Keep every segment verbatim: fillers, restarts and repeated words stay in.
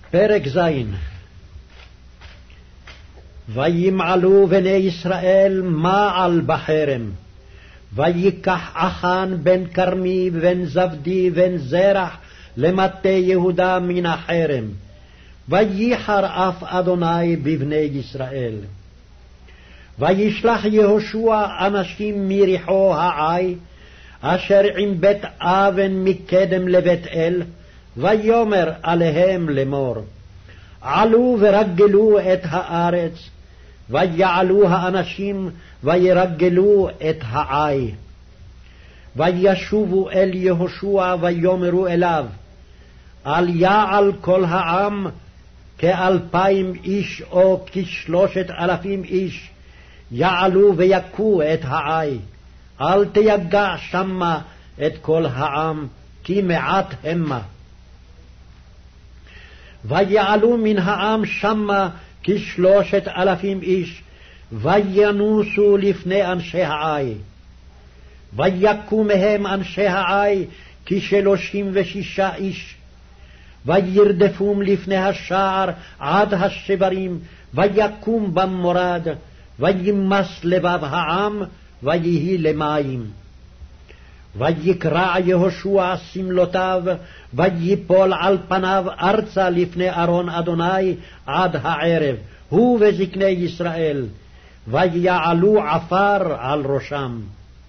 פרק ז'. וימעלו בני ישראל מעל בחרם, ויקח אחן בן כרמי בן זבדי בן זרח למטה יהודה מן החרם, וייחר אף אדוני בבני ישראל. וישלח יהושע אנשים מריחו העי, אשר עם בית אבן מקדם לבית אל, ויאמר עליהם לאמור, עלו ורגלו את הארץ. ויעלו האנשים וירגלו את העי. וישובו אל יהושע ויאמרו אליו, אל יעל כל העם כאלפיים איש או כשלושת אלפים איש, יעלו ויכו את העי. אל תיגע שמה את כל העם, כי מעט המה. ויעלו מן העם שמה כשלושת אלפים איש, וינוסו לפני אנשי העי. ויכו מהם אנשי העי כשלושים ושישה איש, וירדפום לפני השער עד השברים, ויקום במורד, וימס לבב העם, ויהי למים. ויקרע יהושע סמלותיו, ויפול על פניו ארצה לפני ארון אדוני עד הערב, הוא וזקני ישראל, ויעלו עפר על ראשם.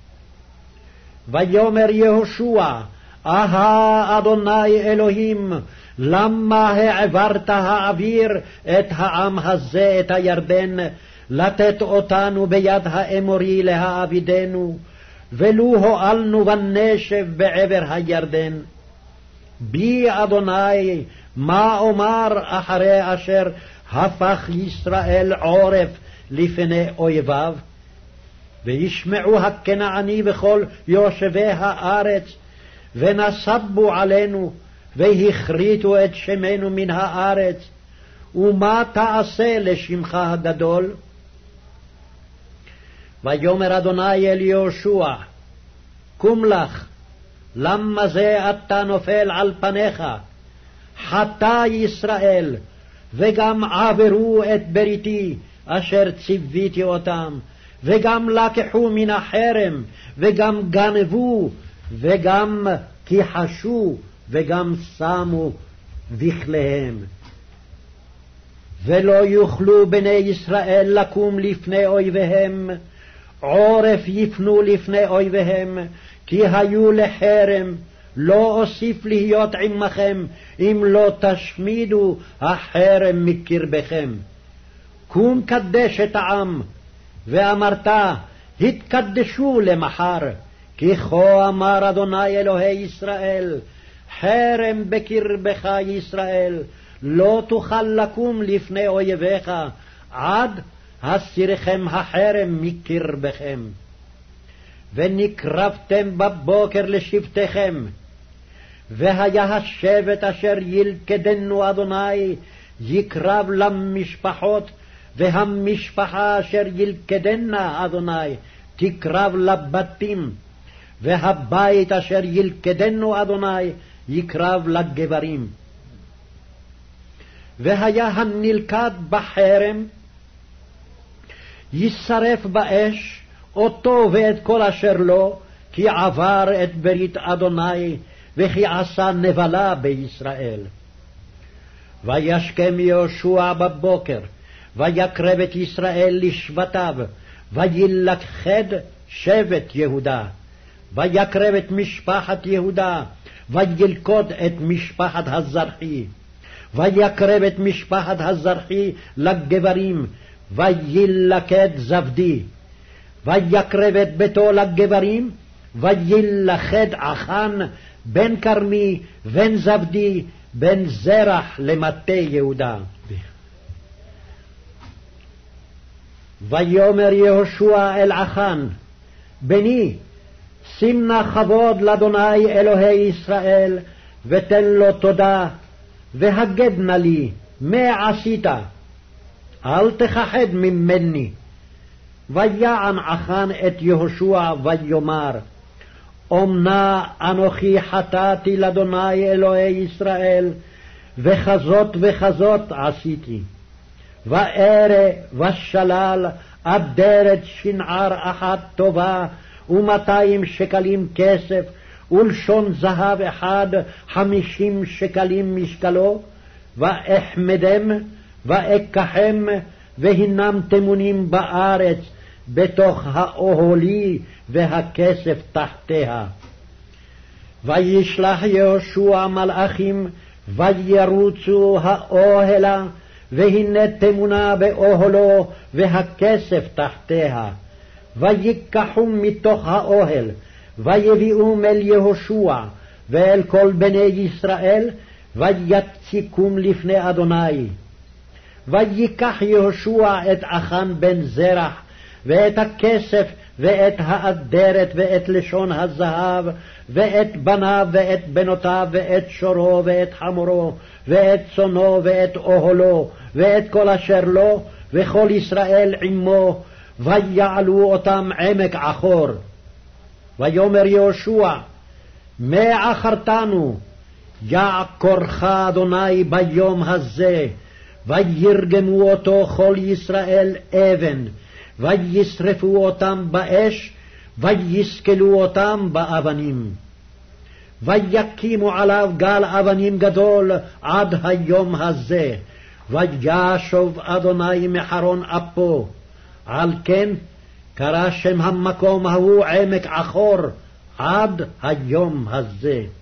ויאמר יהושע, אהה אדוני אלוהים, למה העברת האוויר את העם הזה את הירדן, לתת אותנו ביד האמורי להעבידנו, ולו הועלנו ונשב בעבר הירדן. בי אדוני מה אומר אחרי אשר הפך ישראל עורף לפני אויביו? וישמעו הכנעני וכל יושבי הארץ, ונסבו עלינו, והכריתו את שמנו מן הארץ, ומה תעשה לשמך הגדול? ויאמר אדוני אל יהושע, קום לך, למה זה אתה נופל על פניך? חטא ישראל, וגם עברו את בריתי אשר ציוויתי אותם, וגם לקחו מן החרם, וגם גנבו, וגם כיחשו, וגם שמו בכליהם. ולא יוכלו בני ישראל לקום לפני אויביהם, עורף יפנו לפני אויביהם, כי היו לחרם, לא אוסיף להיות עמכם, אם לא תשמידו החרם מקרבכם. קום קדש את העם, ואמרת, התקדשו למחר, כי כה אמר אדוני אלוהי ישראל, חרם בקרבך ישראל, לא תוכל לקום לפני אויביך, עד הסירכם החרם מקרבכם. ונקרבתם בבוקר לשבטיכם, והיה השבט אשר ילכדנו אדוני יקרב למשפחות, והמשפחה אשר ילכדנה אדוני תקרב לבתים, והבית אשר ילכדנו אדוני יקרב לגברים. והיה הנלכד בחרם ישרף באש, אותו ואת כל אשר לו, כי עבר את ברית אדוני, וכי עשה נבלה בישראל. וישכם יהושע בבוקר, ויקרב את ישראל לשבטיו, וילכד שבט יהודה. ויקרב את משפחת יהודה, וילכוד את משפחת הזרחי. ויקרב את משפחת הזרחי לגברים, וילכד זבדי. ויקרב את ביתו לגברים, וילכד אחן בן כרמי בן זבדי בן זרח למטה יהודה. ויאמר יהושע אל אחן, בני, שים נא כבוד לאדוני אלוהי ישראל, ותן לו תודה, והגד נא לי, מה עשית? אל תכחד ממני. ויען אחן את יהושע ויאמר, אומנה אנוכי חטאתי לאדוני אלוהי ישראל, וכזאת וכזאת עשיתי. וארא ושלל אדרת שנער אחת טובה, ומאתיים שקלים כסף, ולשון זהב אחד חמישים שקלים משקלו, ואחמדם ואקחם, והנם תמונים בארץ, בתוך האוהלי והכסף תחתיה. וישלח יהושע מלאכים, וירוצו האוהלה, והנה תמונה באוהלו והכסף תחתיה. ויקחום מתוך האוהל, ויביאום אל יהושע ואל כל בני ישראל, ויציקום לפני אדוני. ויקח יהושע את אחן בן זרח, ואת הכסף, ואת האדרת, ואת לשון הזהב, ואת בניו, ואת בנותיו, ואת שורו, ואת חמורו, ואת צונו, ואת אוהלו, ואת כל אשר לו, וכל ישראל עמו, ויעלו אותם עמק עכור. ויאמר יהושע, מה עכרתנו? יעקורך אדוני ביום הזה. וירגמו אותו כל ישראל אבן, וישרפו אותם באש, ויסקלו אותם באבנים. ויקימו עליו גל אבנים גדול עד היום הזה, וישוב אדוני מחרון אפו. על כן קרא שם המקום ההוא עמק עכור עד היום הזה.